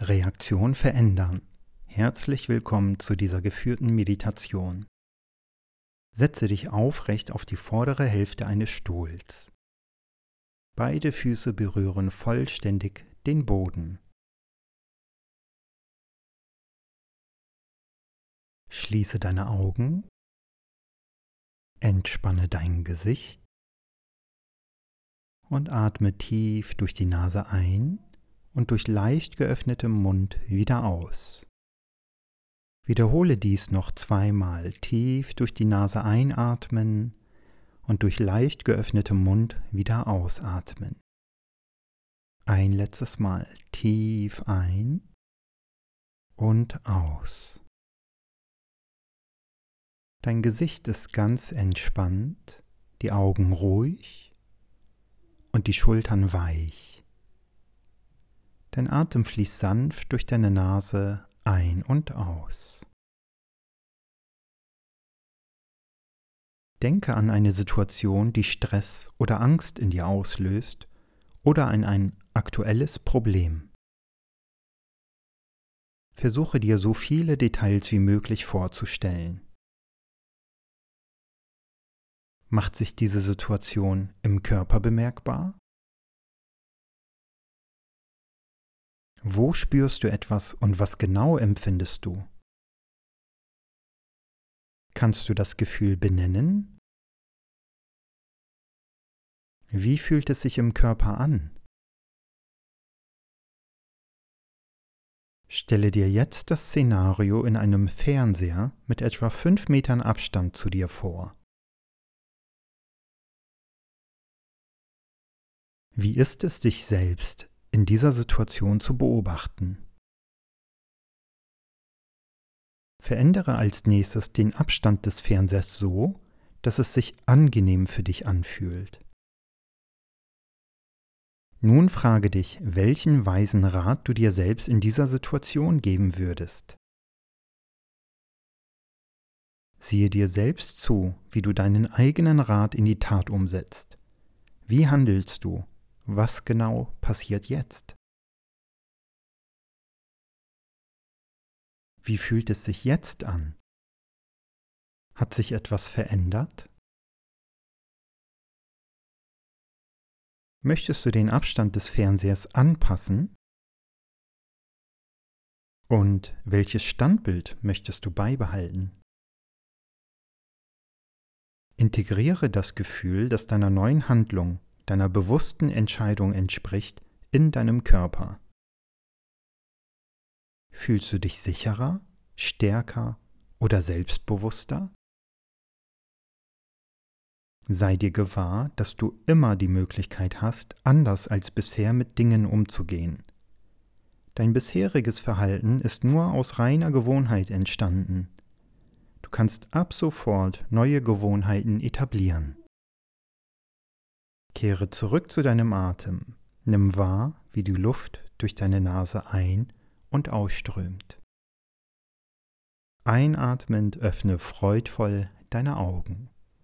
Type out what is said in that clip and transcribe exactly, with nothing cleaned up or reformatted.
Reaktion verändern. Herzlich willkommen zu dieser geführten Meditation. Setze dich aufrecht auf die vordere Hälfte eines Stuhls. Beide Füße berühren vollständig den Boden. Schließe deine Augen, entspanne dein Gesicht und atme tief durch die Nase ein und durch leicht geöffnetem Mund wieder aus. Wiederhole dies noch zweimal: tief durch die Nase einatmen und durch leicht geöffnetem Mund wieder ausatmen. Ein letztes Mal tief ein und aus. Dein Gesicht ist ganz entspannt, die Augen ruhig und die Schultern weich. Dein Atem fließt sanft durch deine Nase ein und aus. Denke an eine Situation, die Stress oder Angst in dir auslöst, oder an ein aktuelles Problem. Versuche dir so viele Details wie möglich vorzustellen. Macht sich diese Situation im Körper bemerkbar? Wo spürst du etwas und was genau empfindest du? Kannst du das Gefühl benennen? Wie fühlt es sich im Körper an? Stelle dir jetzt das Szenario in einem Fernseher mit etwa fünf Metern Abstand zu dir vor. Wie ist es, dich selbst in dieser Situation zu beobachten? Verändere als nächstes den Abstand des Fernsehers so, dass es sich angenehm für dich anfühlt. Nun frage dich, welchen weisen Rat du dir selbst in dieser Situation geben würdest. Siehe dir selbst zu, wie du deinen eigenen Rat in die Tat umsetzt. Wie handelst du? Was genau passiert jetzt? Wie fühlt es sich jetzt an? Hat sich etwas verändert? Möchtest du den Abstand des Fernsehers anpassen? Und welches Standbild möchtest du beibehalten? Integriere das Gefühl, das deiner neuen Handlung, deiner bewussten Entscheidung entspricht, in deinem Körper. Fühlst du dich sicherer, stärker oder selbstbewusster? Sei dir gewahr, dass du immer die Möglichkeit hast, anders als bisher mit Dingen umzugehen. Dein bisheriges Verhalten ist nur aus reiner Gewohnheit entstanden. Du kannst ab sofort neue Gewohnheiten etablieren. Kehre zurück zu deinem Atem. Nimm wahr, wie die Luft durch deine Nase ein- und ausströmt. Einatmend öffne freudvoll deine Augen.